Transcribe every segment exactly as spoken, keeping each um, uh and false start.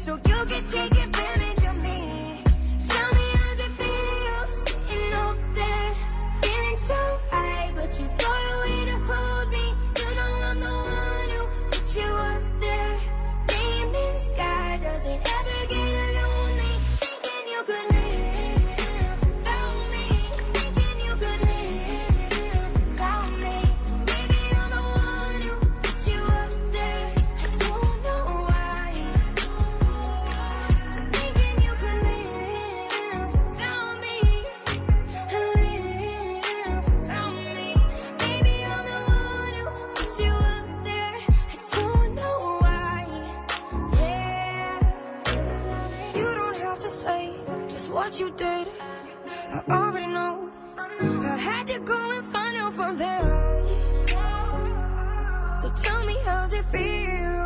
so you can take advantage of me. Tell me how's it feel sitting up there, feeling so high, but too far away to hold me. You know I'm the one who put you up there. Name in the sky, does it ever get lonely? Thinking you could live without me, thinking you could live without me. Maybe I'm the one who put you up there. I don't know why. Thinking you could live without me, live without me. Maybe I'm the one who put you up there. I don't know why. Yeah. You don't have to say just what you did. I already know. I had to go and find out from there. So tell me how's it feel?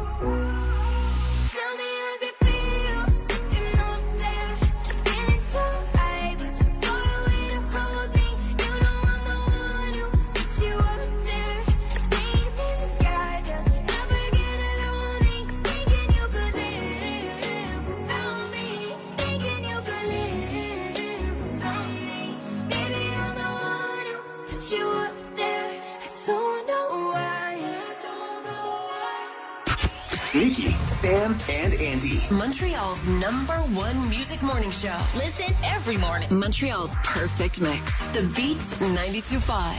Tell me how's it feel sitting up there, feeling so high, but too far away to hold me. You know I'm the one who put you up there. Name in the sky, does it ever get lonely? Thinking you could live without me, thinking you could live without me. Maybe I'm the one who put you up there. I don't know why. I don't know why. Nikki, Sam, and Andy. Montreal's number one music morning show. Listen every morning. Montreal's perfect mix. The Beats ninety-two point five.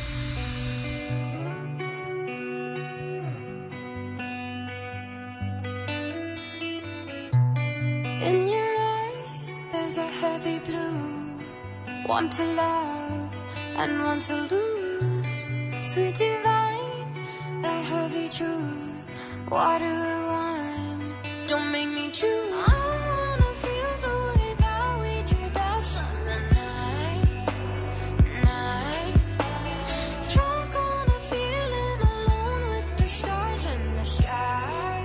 In your eyes, there's a heavy blue. One to love and one to lose. Sweet divine, the heavy truth. Water or wine, don't make me choose. I wanna feel the way that we did that summer night, night. Drunk on a feeling alone with the stars in the sky.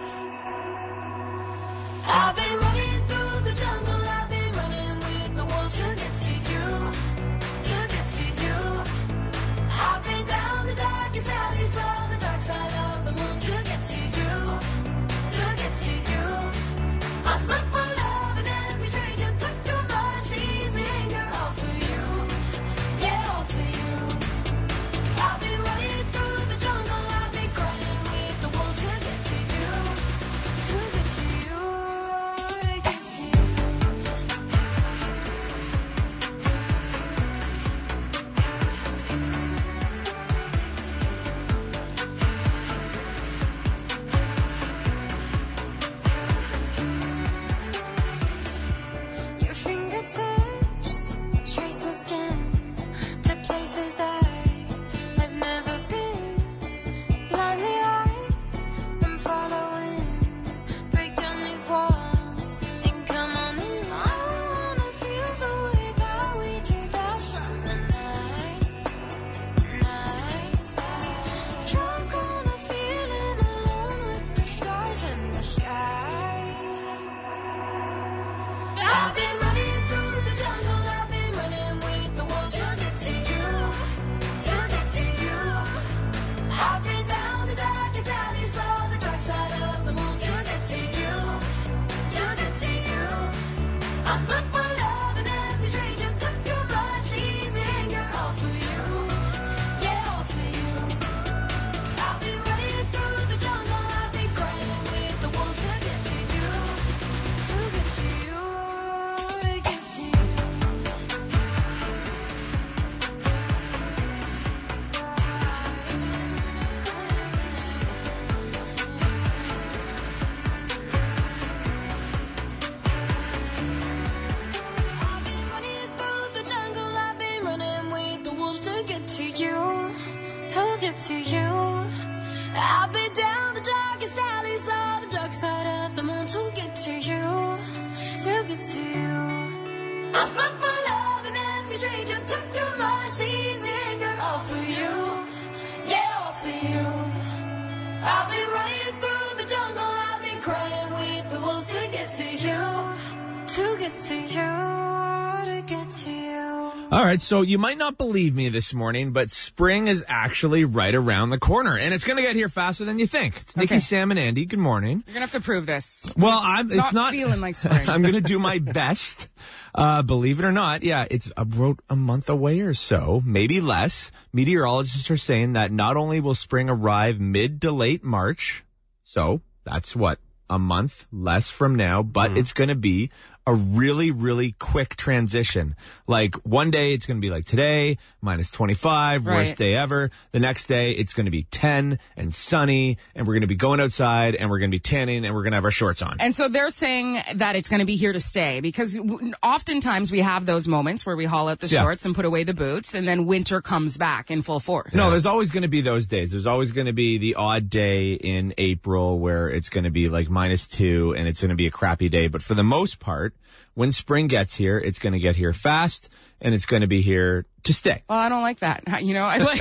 I've been running through the jungle, I've been running with the wolves to get to you, to get to you. I've been down the darkest alley, saw the dark side of the moon to get to you, to get to you. I'm looking for love and every stranger took too much easy anger, all for you, yeah, all for you. I've been running through the jungle, I've been crying with the wolves to get to you, to get to you, to get to you. Your fingertips trace my skin to places I have never been. Blindly I'm following. Break down these walls and come on in. I wanna feel the way that we did that summer night, night. Drunk on a feeling alone with the stars in the sky. I've been running through the jungle, I've been running with the wolves to get to you, to get to you. I've been down the darkest alley, saw the dark side of the moon to get to you, to get to you. I'm looking for love and every stranger took too much easy anger, all for you, yeah, all for you. I've been running through the jungle, I've been crying with the wolves to get to you, to get to you, to get to you. I've been running through the jungle, I've been running with the wolves to get to you, to get to you. I've been down the darkest alleys, saw the dark side of the moon to get to you, to get to you. I'm looking for love and every stranger took too much easy anger, all for you, yeah, all for you. I've been running through the jungle, I've been crying with the wolves to get to you, to get to you, to get to you. All right, so you might not believe me this morning, but spring is actually right around the corner, and it's going to get here faster than you think. It's Nikki, Okay. Sam, and Andy. Good morning. You're going to have to prove this. Well, I'm it's not, not feeling like spring. I'm going to do my best. Uh, believe it or not, yeah, it's about a month away or so, maybe less. Meteorologists are saying that not only will spring arrive mid to late March, so that's what, a month less from now, but Mm-hmm. it's going to be a really, really quick transition. Like one day it's going to be like today, minus twenty-five, worst Right. day ever. The next day it's going to be ten and sunny, and we're going to be going outside and we're going to be tanning and we're going to have our shorts on. And so they're saying that it's going to be here to stay because w- oftentimes we have those moments where we haul out the Yeah. shorts and put away the boots, and then winter comes back in full force. No, there's always going to be those days. There's always going to be the odd day in April where it's going to be like minus two and it's going to be a crappy day. But for the most part, when spring gets here, it's going to get here fast and it's going to be here to stay. Well, I don't like that. You know, I like,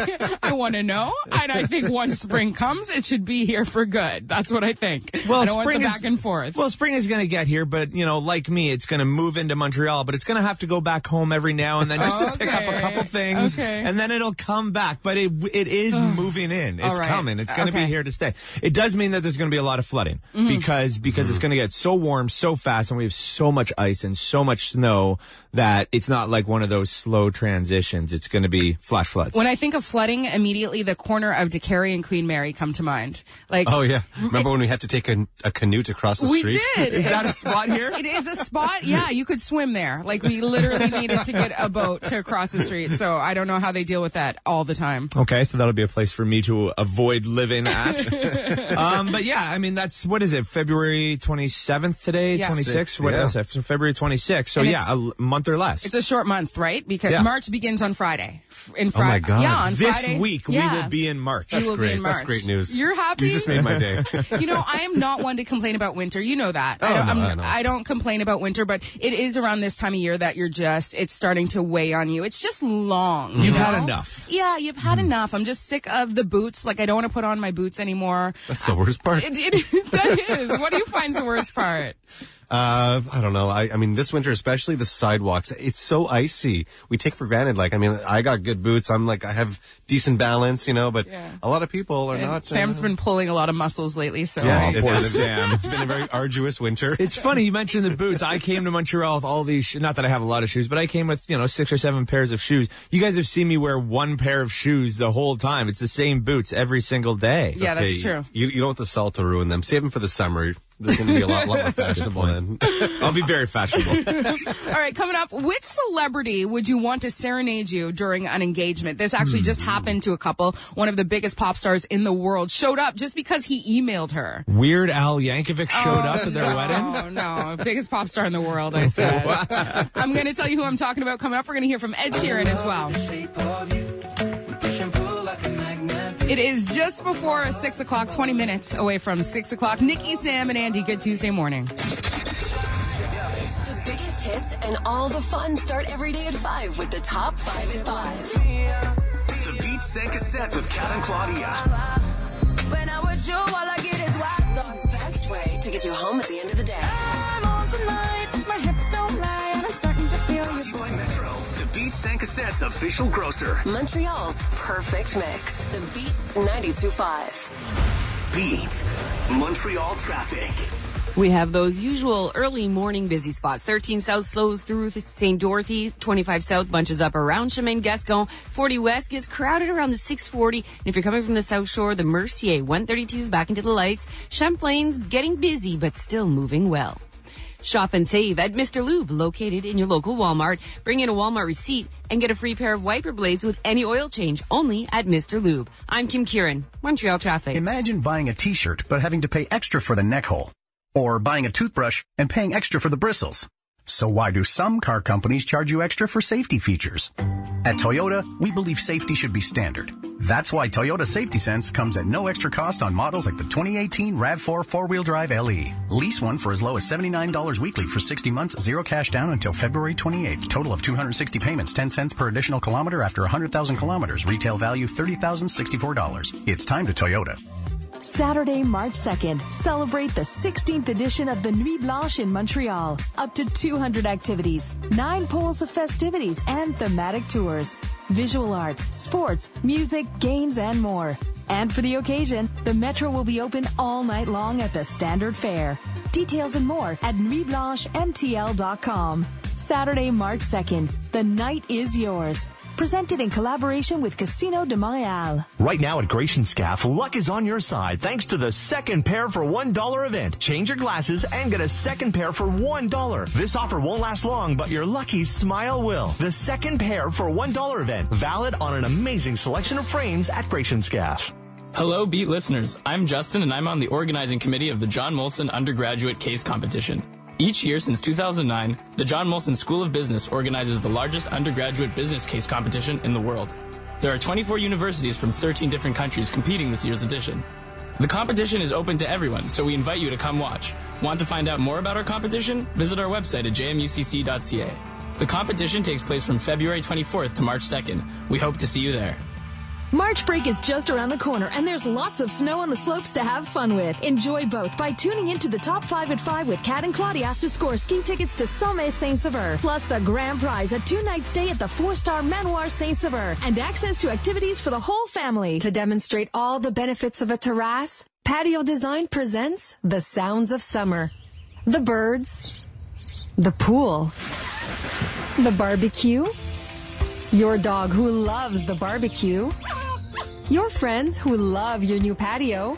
I want to know, and I think once spring comes, it should be here for good. That's what I think. Well, I don't spring want the is, back and forth. Well, spring is going to get here, but you know, like me, it's going to move into Montreal, but it's going to have to go back home every now and then just to pick up a Okay. couple things, Okay. and then it'll come back. But it it is moving in. It's All right. coming. It's going to Okay. be here to stay. It does mean that there's going to be a lot of flooding Mm-hmm. because because it's going to get so warm so fast, and we have so much ice and so much snow that it's not like one of those slow transitions. It's going to be flash floods. When I think of flooding, immediately the corner of DeCarry and Queen Mary come to mind. Like, Oh, yeah. Remember when we had to take a, a canoe to cross the we street? did. Is that a spot here? It is a spot. Yeah, you could swim there. Like, we literally needed to get a boat to cross the street. So I don't know how they deal with that all the time. Okay, so that'll be a place for me to avoid living at. um, but yeah, I mean, that's, what is it, February twenty-seventh today? Yes. twenty-sixth? Six, What yeah. is it? So February twenty-sixth. So And yeah, a it's- l- month or less. It's a short month, right? Because Yeah. March begins on Friday. F- In Oh, Fri- my God. Yeah, on this Friday. week, Yeah. we will be in March. We will be Great. in March. That's great news. You're happy? You just made my day. You know, I am not one to complain about winter. You know that. Oh, I, don't, no, I'm- I know. I don't complain about winter, but it is around this time of year that you're just, it's starting to weigh on you. It's just long. you You've had know? enough. Yeah, you've had enough. I'm just sick of the boots. Like, I don't want to put on my boots anymore. That's the worst part. It, it, that is. What do you find the worst part? Uh, I don't know. I, I mean, this winter, especially the sidewalks, it's so icy. We take for granted. Like, I mean, I got good boots. I'm like, I have decent balance, you know, but Yeah. a lot of people are And not. Sam's uh, been pulling a lot of muscles lately, so. Yes, Oh, it's, poor been, Sam. it's been a very arduous winter. It's funny you mentioned the boots. I came to Montreal with all these, sh- not that I have a lot of shoes, but I came with, you know, six or seven pairs of shoes. You guys have seen me wear one pair of shoes the whole time. It's the same boots every single day. Yeah, that's Okay, true. You, you don't want the salt to ruin them. Save them for the summer. They're going to be a lot, lot more fashionable then. I'll be very fashionable. All right, coming up, which celebrity would you want to serenade you during an engagement? This actually just happened to a couple. One of the biggest pop stars in the world showed up just because he emailed her. Weird Al Yankovic showed up at their no, wedding. No, biggest pop star in the world, I said. I'm going to tell you who I'm talking about coming up. We're going to hear from Ed Sheeran as well. It is just before six o'clock, twenty minutes away from six o'clock. Nikki, Sam, and Andy, good Tuesday morning. The biggest hits and all the fun start every day at five with the top five at five. The Beats and Cassette with Kat and Claudia. When I'm with you, all I get is whack. The best way to get you home at the end of the day. I'm on tonight, my hips don't lie, and I'm starting to feel Brought to you. you by Metro, the Beats and Cassette's official grocer. Montreal's perfect mix. The Beats ninety-two point five. Beat Montreal traffic. We have those usual early morning busy spots. thirteen South slows through Saint Dorothy. twenty-five South bunches up around Chemin Gascon. forty West gets crowded around the six forty. And if you're coming from the South Shore, the Mercier one thirty-two is back into the lights. Champlain's getting busy, but still moving well. Shop and save at Mister Lube, located in your local Walmart. Bring in a Walmart receipt and get a free pair of wiper blades with any oil change, only at Mister Lube. I'm Kim Kieran, Montreal Traffic. Imagine buying a t-shirt but having to pay extra for the neck hole. Or buying a toothbrush and paying extra for the bristles. So why do some car companies charge you extra for safety features? At Toyota, we believe safety should be standard. That's why Toyota Safety Sense comes at no extra cost on models like the twenty eighteen RAV four four-wheel drive L E. Lease one for as low as seventy-nine dollars weekly for sixty months, zero cash down until February twenty-eighth. Total of two hundred sixty payments, ten cents per additional kilometer after one hundred thousand kilometers. Retail value thirty thousand sixty-four dollars. It's time to Toyota. Saturday, March second, celebrate the sixteenth edition of the Nuit Blanche in Montreal. Up to two hundred activities, nine poles of festivities, and thematic tours. Visual art, sports, music, games, and more. And for the occasion, the Metro will be open all night long at the Standard Fair. Details and more at nuit blanche m t l dot com. Saturday, March second, the night is yours. Presented in collaboration with Casino de Montréal. Right now at Gratian Scaff, luck is on your side thanks to the second pair for one dollar event. Change your glasses and get a second pair for one dollar. This offer won't last long, but your lucky smile will. The second pair for one dollar event, valid on an amazing selection of frames at Gratian Scaff. Hello, Beat listeners. I'm Justin, and I'm on the organizing committee of the John Molson Undergraduate Case Competition. Each year since two thousand nine, the John Molson School of Business organizes the largest undergraduate business case competition in the world. There are twenty-four universities from thirteen different countries competing this year's edition. The competition is open to everyone, so we invite you to come watch. Want to find out more about our competition? Visit our website at j m u c c dot c a. The competition takes place from February twenty-fourth to March second. We hope to see you there. March break is just around the corner, and there's lots of snow on the slopes to have fun with. Enjoy both by tuning into the Top five at five with Kat and Claudia to score ski tickets to Sommet Saint-Sever, plus the grand prize, a two-night stay at the four-star Manoir Saint-Sever, and access to activities for the whole family. To demonstrate all the benefits of a terrace, Patio Design presents the sounds of summer. The birds, the pool, the barbecue, your dog who loves the barbecue, your friends who love your new patio.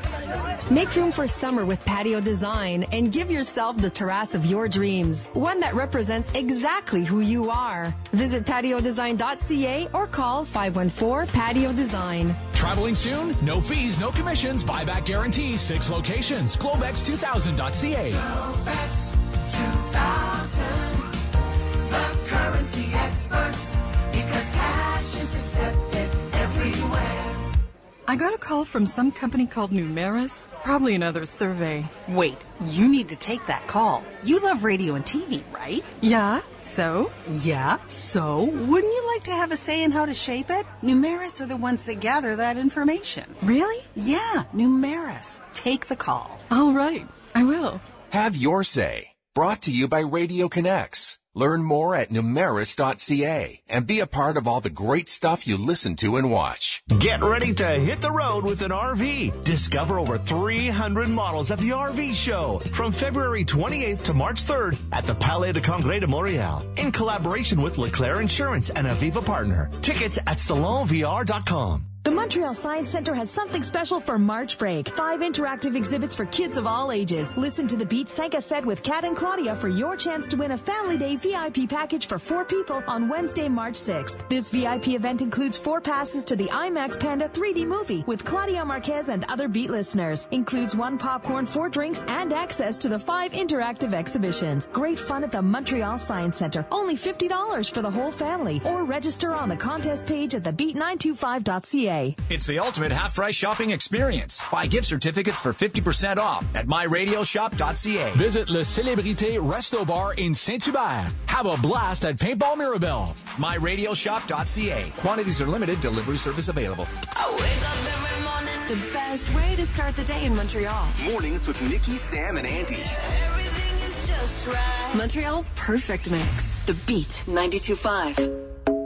Make room for summer with Patio Design and give yourself the terrace of your dreams, one that represents exactly who you are. Visit patio design dot c a or call five one four patio design. Traveling soon? No fees, no commissions, buyback guarantee, six locations. Globex two thousand dot c a. Globex two thousand, the currency experts, because cash is accepted everywhere. I got a call from some company called Numeris. Probably another survey. Wait, you need to take that call. You love radio and T V, right? Yeah, so? Yeah, so? Wouldn't you like to have a say in how to shape it? Numeris are the ones that gather that information. Really? Yeah, Numeris. Take the call. All right, I will. Have your say. Brought to you by Radio Connects. Learn more at numeris dot c a and be a part of all the great stuff you listen to and watch. Get ready to hit the road with an R V. Discover over three hundred models at the R V Show from February twenty-eighth to March third at the Palais de Congrès de Montréal in collaboration with Leclerc Insurance and Aviva Partner. Tickets at salon v r dot com. The Montreal Science Centre has something special for March break. Five interactive exhibits for kids of all ages. Listen to the Beat Sanka set with Kat and Claudia for your chance to win a Family Day V I P package for four people on Wednesday, March sixth. This V I P event includes four passes to the IMAX Panda three D movie with Claudia Marquez and other Beat listeners. Includes one popcorn, four drinks, and access to the five interactive exhibitions. Great fun at the Montreal Science Centre. Only fifty dollars for the whole family. Or register on the contest page at the beat nine two five dot c a. It's the ultimate half-price shopping experience. Buy gift certificates for fifty percent off at my radio shop dot c a. Visit Le Célébrité Resto Bar in Saint-Hubert. Have a blast at Paintball Mirabelle. my radio shop dot c a. Quantities are limited. Delivery service available. I wake up every morning. The best way to start the day in Montreal. Mornings with Nikki, Sam, and Andy. Everything is just right. Montreal's perfect mix. The Beat ninety-two point five.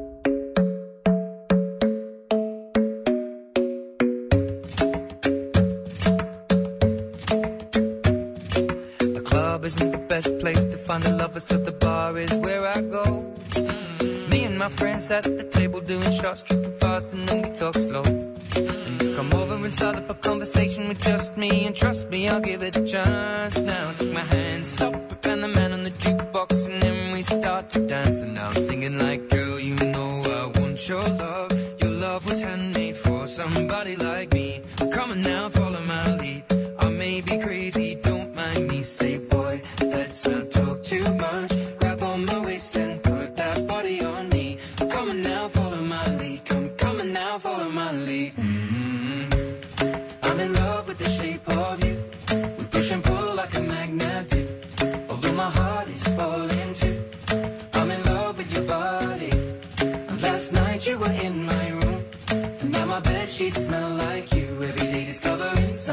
Isn't the best place to find the lovers, so the bar is where I go. Mm-hmm. Me and my friends at the table doing shots, tripping fast, and then we talk slow. Mm-hmm. You come over and start up a conversation with just me, and trust me, I'll give it a chance. Now take my hand, stop it, and the man on the jukebox, and then we start to dance. And now I'm singing like, girl, you know I want your love. Your love was handmade for somebody like me. Come on now, follow my lead. I may be crazy, don't mind me. Say, boy, let's not talk too much. Grab on my waist and put that body on me. Come on now, follow my lead. Come, come on now, follow my lead. Mm-hmm. I'm in love with the shape of you. We push and pull like a magnet do. Although my heart is falling too. I'm in love with your body. And last night you were in my room. And now my bedsheets smell like you. Every day discovering something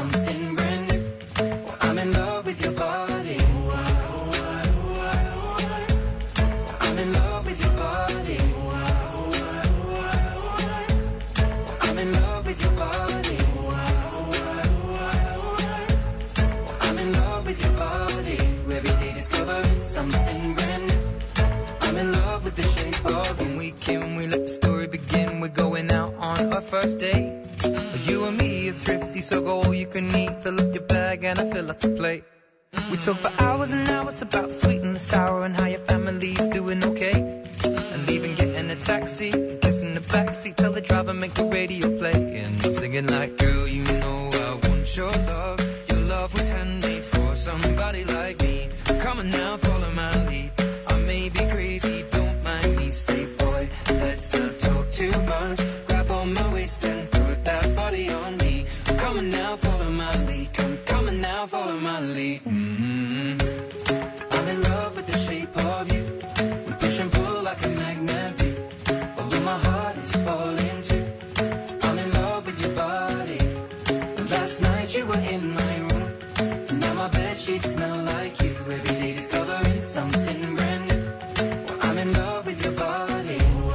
Turkey, so go all you can eat. Fill up your bag and I fill up the plate. We talk for hours and hours about the sweet and the sour and how your family's doing okay. And even getting a taxi, kissing the backseat, tell the driver make the radio play. And I'm singing like, girl, you know I want your love. Your love was handmade for somebody like me. Come on now, follow my lead. I may be crazy, don't mind me. Say, boy, let's not talk too much. Grab on my waist and put that body on me. Come on now, follow my lead. Come, come on now, follow my lead. Mm-hmm. I'm in love with the shape of you. We push and pull like a magnet do. Although my heart is falling too. I'm in love with your body. Last night you were in my room. And now my bedsheets smell like you. Every day discovering something brand new. Well, I'm in love with your body.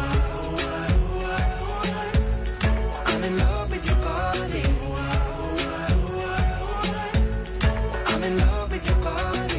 I'm in love with your body. I'm in love with your body.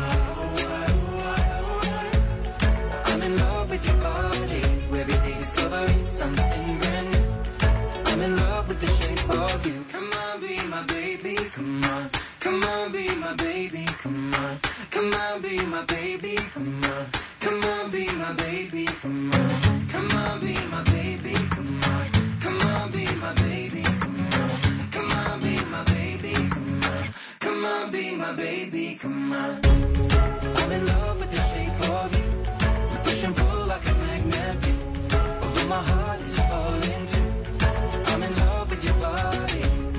I'm in love with your body. Every day discovering something brand new. I'm in love with the shape of you. Come on, be my baby, come on. Come on, be my baby, come on. Come on, be my baby, come on. Come on, be my baby, come on. Come on, be my baby, come on. Come on, be my baby, come on. Come on, be my baby, come on. Come on, be my baby, come on. I'm in love with the shape of you. We push and pull like a magnet do. Although my heart is falling too. I'm in love with your body.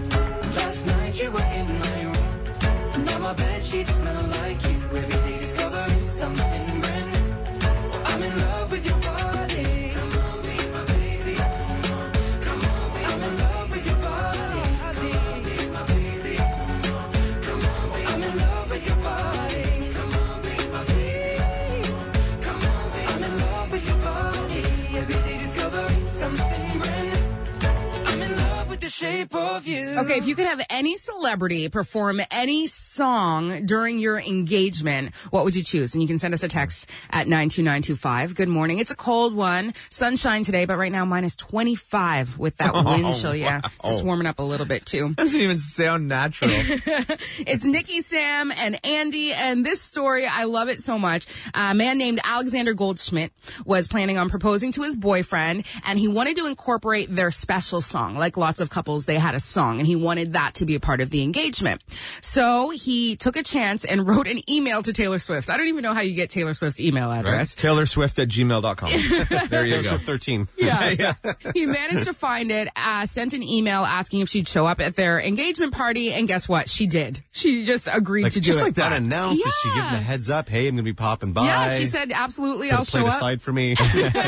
Last night you were in my room. Now my bedsheets smell like you. Every day discovering something brand new. I'm in love with your body. Come on, be my baby. Come on, come on, be. I'm in love with your body. Come on, be my baby. Come on, come on, be. I'm in love with your body. Come on, be my baby. Come on, be. I'm in love with your body. Every day discovering something brand new. I'm in love with the shape of you. Okay, if you could have any celebrity perform any song during your engagement, what would you choose? And you can send us a text at nine two nine two five. Good morning. It's a cold one. Sunshine today, but right now minus twenty-five with that wind chill. Yeah, wow. just warming up a little bit too. Doesn't even sound natural. It's Nikki, Sam, and Andy, and this story, I love it so much. A man named Alexander Goldschmidt was planning on proposing to his boyfriend, and he wanted to incorporate their special song. Like lots of couples, they had a song, and he wanted that to be a part of the engagement. So he took a chance and wrote an email to Taylor Swift. I don't even know how you get Taylor Swift's email address. Right. Taylor Swift at gmail dot com. There you go. Swift thirteen. Yeah. yeah. He managed to find it, uh, sent an email asking if she'd show up at their engagement party, and guess what? She did. She just agreed like, to do just it. Just like that announced, yeah. did she give him a heads up? Hey, I'm going to be popping by. Yeah, she said, absolutely, Put I'll a plate show up. aside for me.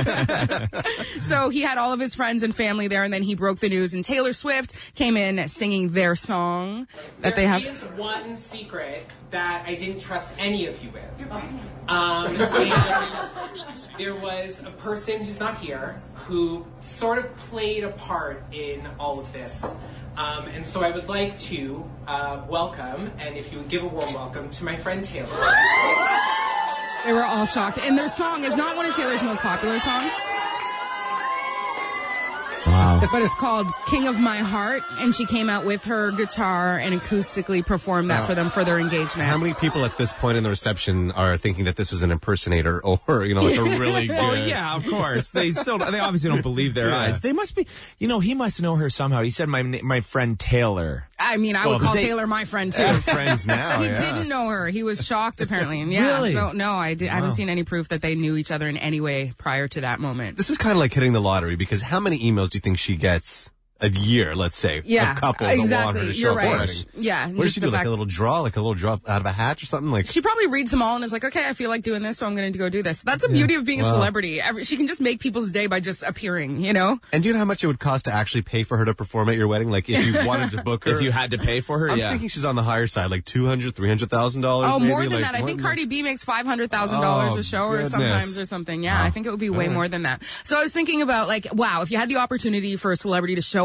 So he had all of his friends and family there, and then he broke the news, and Taylor Swift came in singing their song that there they have. There is one secret that I didn't trust any of you with. Um, and there was a person who's not here who sort of played a part in all of this. Um, and so I would like to uh, welcome, and if you would give a warm welcome to my friend Taylor. They were all shocked. And their song is not one of Taylor's most popular songs. Wow. But it's called King of My Heart, and she came out with her guitar and acoustically performed that Wow. for them for their engagement. How many people at this point in the reception are thinking that this is an impersonator or, you know, like a really good... Well, yeah, of course. They still, they obviously don't believe their Yeah. eyes. They must be, you know, he must know her somehow. He said my my friend Taylor. I mean, I Well, would call they- Taylor my friend, too. They're friends now, He yeah. didn't know her. He was shocked, apparently. And yeah, Really? so, no, I, did, I Wow. haven't seen any proof that they knew each other in any way prior to that moment. This is kind of like hitting the lottery because how many emails do you think she gets a year, let's say, Yeah, of couples that want exactly. her to show You're up at the right. wedding? Yeah, What does just she the do, like fact- a little draw, like a little draw out of a hat or something? Like She probably reads them all and is like, okay, I feel like doing this, so I'm going to go do this. That's the Yeah. beauty of being a Wow. celebrity. Every, she can just make people's day by just appearing, you know? And do you know how much it would cost to actually pay for her to perform at your wedding? Like if you wanted to book her. If you had to pay for her, I'm yeah. thinking she's on the higher side, like two hundred thousand dollars, three hundred thousand dollars. Oh, maybe. more than like, that. I what think in Cardi B makes five hundred thousand dollars Oh, a show or goodness. sometimes or something. Yeah, Wow. I think it would be way All right. more than that. So I was thinking about like, wow, if you had the opportunity for a celebrity to show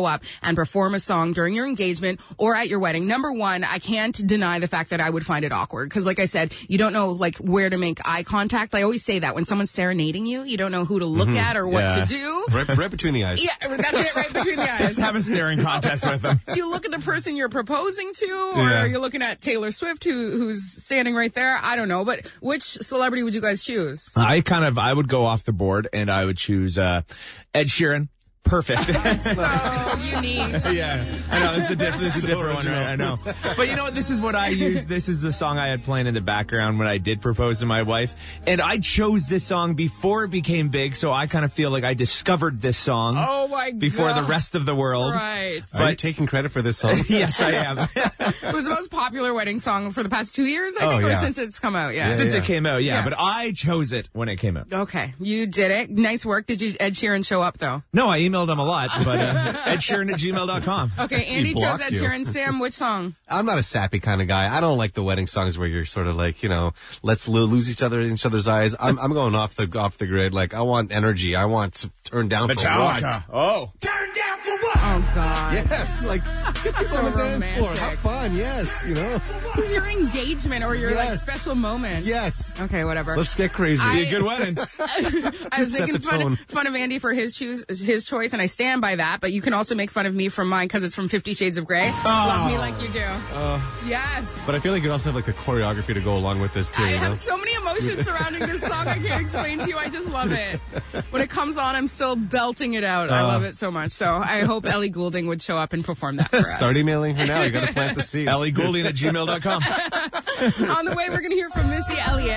show up and perform a song during your engagement or at your wedding. Number one, I can't deny the fact that I would find it awkward because, like I said, you don't know like where to make eye contact. I always say that when someone's serenading you, you don't know who to look Mhm. at or what Yeah. to do. Right, right between the eyes. Yeah, that's it, right between the eyes. Let's have a staring contest with them. Do you look at the person you're proposing to, or Yeah. are you looking at Taylor Swift, who who's standing right there? I don't know, but which celebrity would you guys choose? I kind of, I would go off the board and I would choose uh, Ed Sheeran. Perfect. So unique. Yeah, I know. This is a, diff- this is a So different one, right? I know. But you know what? This is what I use. This is the song I had playing in the background when I did propose to my wife. And I chose this song before it became big, so I kind of feel like I discovered this song Oh my god! before the rest of the world. Right. Are you taking credit for this song? Yes, I am. It was the most popular wedding song for the past two years, I Oh, think, or yeah. since it's come out. Yeah. Since it came out, yeah, But I chose it when it came out. Okay, you did it. Nice work. Did you Ed Sheeran show up though? No, I emailed him a lot, but uh, Ed Sheeran at gmail dot com. Okay, Andy He chose blocked Ed you. Sheeran. Sam, which song? I'm not a sappy kind of guy. I don't like the wedding songs where you're sort of like, you know, let's lo- lose each other in each other's eyes. I'm, I'm going off the off the grid. Like, I want energy. I want to turn down for Metallica. what? Oh. Turn down for what? Oh God. Yes, like get So on the dance floor, romantic. have fun. Yes, you know. This is your engagement or your like Yes. special moment. Yes. Okay, whatever. Let's get crazy. I- Be a good wedding. I was Set making the fun, tone. fun of Andy for his choose his choice, and I stand by that. But you can also make fun of me from mine because it's from Fifty Shades of Grey. Love me like you do. Uh, Yes. but I feel like you also have like a choreography to go along with this too. I you know? have so many emotions surrounding this song I can't explain to you. I just love it. When it comes on, I'm still belting it out. I Uh. love it so much. So I hope Ellie Goulding would show up and perform that for us. Start emailing her now. You got to plant the seed. Ellie Goulding at gmail dot com. On the way, we're going to hear from Missy Elliott.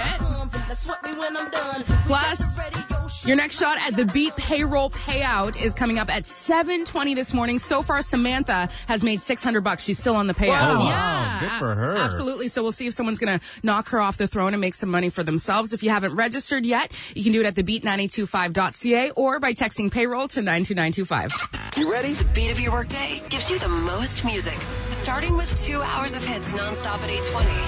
Plus, your next shot at the Beat Payroll Payout is coming up at seven twenty this morning. So far, Samantha has made six hundred bucks. She's still on the payout. Wow. Wow. Yeah. Good for her. Absolutely. So we'll see if someone's going to knock her off the throne and make some money for themselves. If you haven't registered yet, you can do it at the beat nine eight two five dot c a or by texting payroll to nine two nine two five. You ready? The beat of your workday gives you the most music. Starting with two hours of hits nonstop at eight twenty.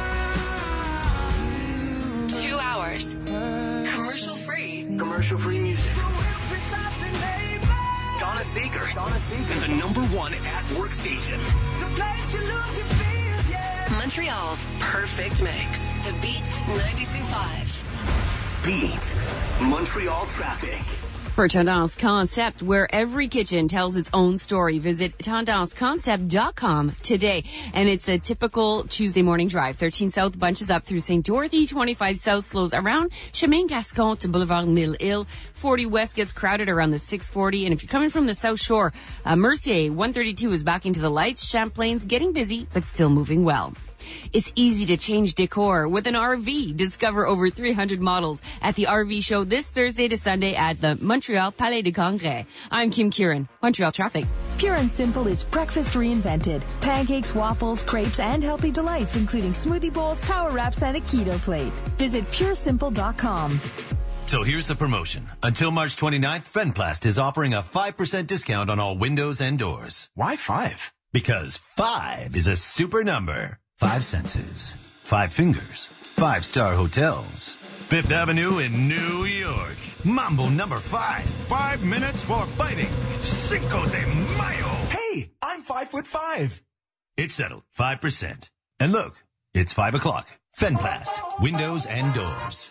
Two hours. Commercial free. Commercial free music. Donna Seeger. And the number one at work station. Montreal's perfect mix. The Beat ninety-two point five. Beat Montreal traffic. For Tendance Concept, where every kitchen tells its own story, visit tendance concept dot com today. And it's a typical Tuesday morning drive. thirteen South bunches up through Saint Dorothy, twenty-five South slows around Chemin Gascon to Boulevard Mille Îles, forty West gets crowded around the six forty. And if you're coming from the South Shore, uh, Mercier one thirty-two is back into the lights. Champlain's getting busy, but still moving well. It's easy to change decor with an R V. Discover over three hundred models at the R V show this Thursday to Sunday at the Montreal Palais de Congrès. I'm Kim Kieran, Montreal Traffic. Pure and Simple is breakfast reinvented. Pancakes, waffles, crepes, and healthy delights, including smoothie bowls, power wraps, and a keto plate. Visit pure simple dot com. So here's the promotion. Until March twenty-ninth, Fenplast is offering a five percent discount on all windows and doors. Why five? Because five is a super number. Five senses, five fingers, five-star hotels. Fifth Avenue in New York. Mambo number five. Five minutes for biting. Cinco de Mayo. Hey, I'm five foot five. It's settled. Five percent. And look, it's five o'clock. Fenplast. Windows and doors.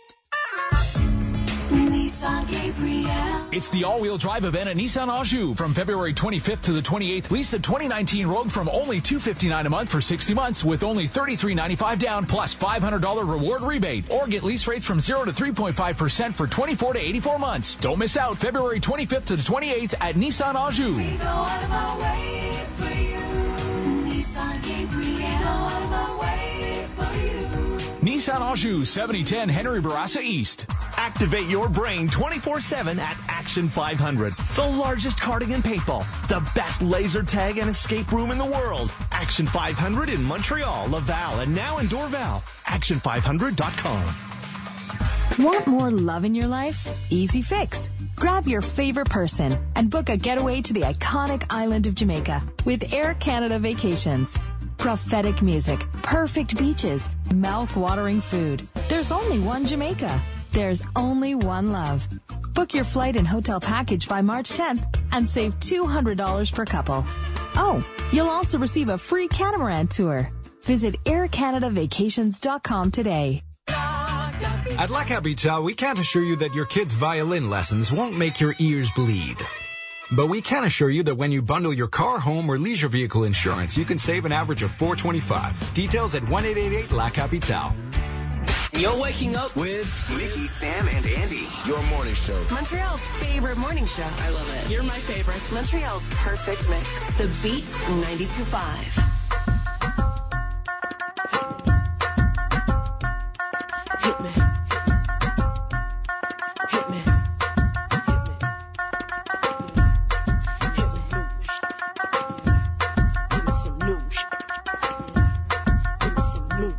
Nissan Gabriel. It's the all-wheel drive event at Nissan Anjou from February twenty-fifth to the twenty-eighth. Lease the twenty nineteen Rogue from only two hundred fifty-nine dollars a month for sixty months with only thirty-three ninety-five down plus five hundred dollars reward rebate. Or get lease rates from zero to three point five percent for twenty-four to eighty-four months. Don't miss out February twenty-fifth to the twenty-eighth at Nissan Anjou. We go out of our way for you. Nissan Gabriel. Go out of our way for you. Nissan Anjou, seventy ten Henry Bourassa East. Activate your brain twenty-four seven at Action five hundred. The largest karting and paintball. The best laser tag and escape room in the world. Action five hundred in Montreal, Laval, and now in Dorval. action five hundred dot com. Want more love in your life? Easy fix. Grab your favorite person and book a getaway to the iconic island of Jamaica with Air Canada Vacations. Prophetic music, perfect beaches, mouth-watering food. There's only one Jamaica. There's only one love. Book your flight and hotel package by March tenth and save two hundred dollars per couple. Oh, you'll also receive a free catamaran tour. Visit air canada vacations dot com today. At La Capitale, we can't assure you that your kids' violin lessons won't make your ears bleed. But we can assure you that when you bundle your car, home, or leisure vehicle insurance, you can save an average of four dollars and twenty-five cents. Details at one eight eight eight La Capitale. You're waking up with Nikki, Sam, and Andy. Your morning show. Montreal's favorite morning show. I love it. You're my favorite. Montreal's perfect mix. The Beat ninety-two point five. Hit me. Hit me. Give me some news. Give me some news.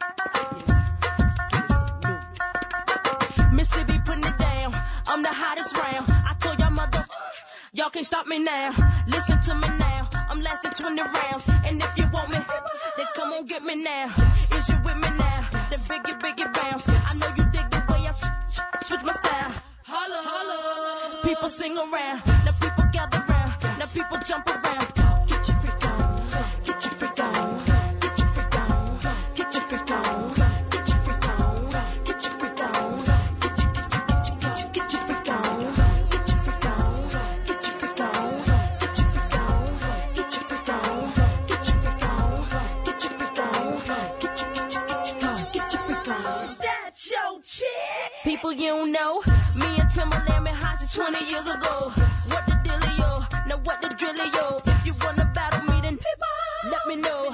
Mississippi putting it down. I'm the hottest round. I told y'all mother, y'all can't stop me now. Listen to me now. I'm lasting twenty rounds. And if you want me, then come on get me now. Is you with me now? Then biggie, biggie bounce. I know you dig the way I s- s- switch my style. Holla, holla. People sing around. Now people gather round. Now people jump around. Get your freak on. Get your freak on. Get your freak on. Get your freak on. Get your freak on. Get your freak on. Get your, get your, get your, get your freak on. Get your freak on. Get your freak on. Get your freak on. Get your freak on. Get your freak on. Get your freak on. Get your, get your, get your, get your freak on. Is that your chick? People you don't know. Me and Timberland been high since twenty years ago. What the dealio? Now what the drillio? If you wanna battle me, then let me know.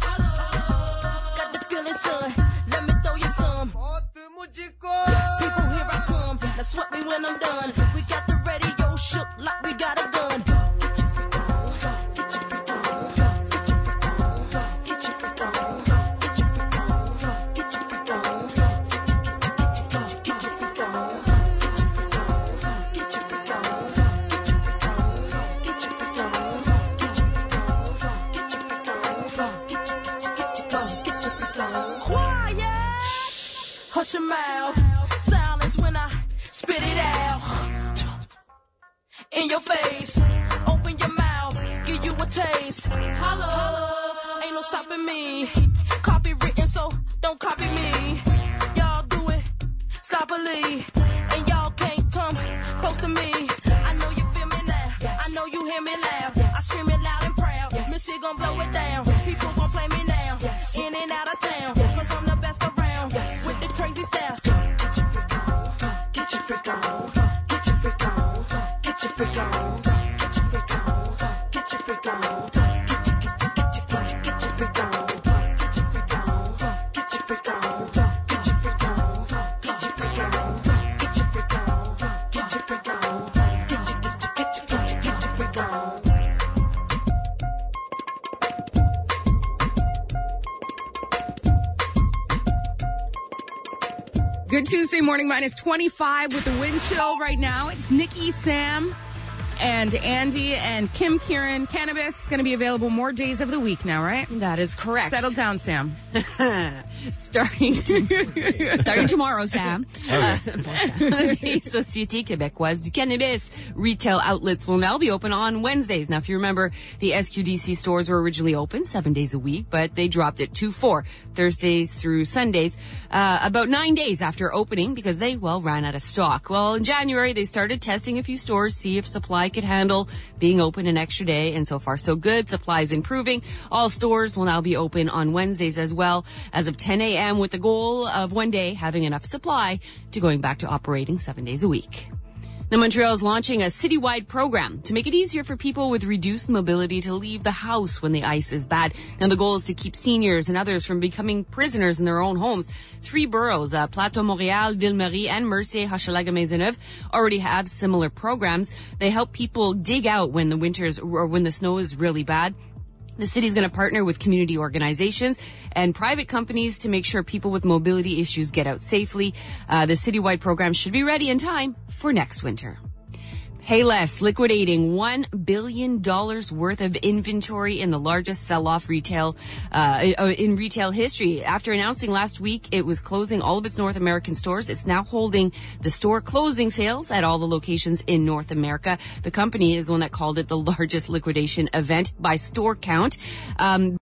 Got the feeling, son. Let me throw you some. People, here I come. Now sweat me when I'm done. We got the radio shook like we got a gun. Get your freak on. Get your freak on. Get your freak on. Get your freak on. Get your freak on. Get your freak on. Get your freak on. Get your freak on. Get your freak on. Get your freak on. Get your freak on. Get your freak on. Get your, get your, get your freak on. Quiet. Hush your mouth. Silence when I spit it out. In your face. Open your mouth. Give you a taste. Hello. Ain't no stopping me. Copy written, so don't copy me. Y'all do it sloppily. And y'all can't come close to me. I know you feel me now. I know you hear me loud. I scream it loud and proud. Missy gon' blow it down. People gon' play me now. In and out of town. Cause I'm the best around. With the crazy style. Get your freak on. Get your freak on. Get your freak on. Get your freak on. Get your freak on. Get your freak on. Get your, get your, get your, get your, get your freak on. Get your freak on. Get your freak on. Get your freak on. Get your freak on. Get your freak on. Get your freak on. Get your, get your, get your, get your, get your freak on. Good Tuesday morning, minus twenty-five with the wind chill right now. It's Nikki, Sam, and Andy, and Kim Kieran. Cannabis going to be available more days of the week now, right? That is correct. Settle down, Sam. starting to, starting tomorrow, Sam. Uh, the Société Québécoise du Cannabis retail outlets will now be open on Wednesdays. Now, if you remember, the S Q D C stores were originally open seven days a week, but they dropped it to four, Thursdays through Sundays, uh, about nine days after opening because they, well, ran out of stock. Well, in January, they started testing a few stores, see if supply could handle being open an extra day, and so far so good. Supply is improving. All stores will now be open on Wednesdays as well as of ten a.m. with the goal of one day having enough supply to going back to operating seven days a week. Now, Montreal is launching a citywide program to make it easier for people with reduced mobility to leave the house when the ice is bad. Now, the goal is to keep seniors and others from becoming prisoners in their own homes. Three boroughs, uh, Plateau, Montréal, Ville-Marie, and Mercier, Hochelaga, Maisonneuve, already have similar programs. They help people dig out when the winters or when the snow is really bad. The city's going to partner with community organizations and private companies to make sure people with mobility issues get out safely. Uh, the citywide program should be ready in time for next winter. Payless liquidating one billion dollars worth of inventory in the largest sell-off retail uh, in retail history. After announcing last week it was closing all of its North American stores, it's now holding the store closing sales at all the locations in North America. The company is the one that called it the largest liquidation event by store count. Um,